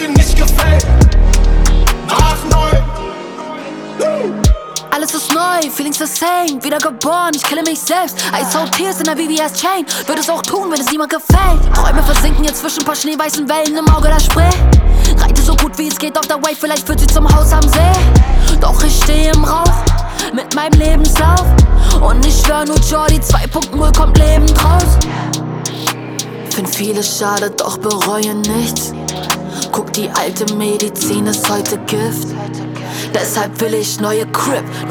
dir nicht gefällt. Nach 9. Alles ist neu, feelings the same. Wieder geboren, ich kille mich selbst. I saw tears in der VVS-Chain. Würde es auch tun, wenn es niemand gefällt. Träume versinken jetzt zwischen paar schneeweißen Wellen im Auge der Spree. Reite so gut wie es geht auf der Wave, vielleicht führt sie zum Haus am See. Doch ich stehe im Rauch mit meinem Lebenslauf. Und ich schwör nur Jordi 2.0 kommt lebend raus. Find vieles schade, doch bereue nichts. Guck, die alte Medizin ist heute Gift. Deshalb will ich neue Crip.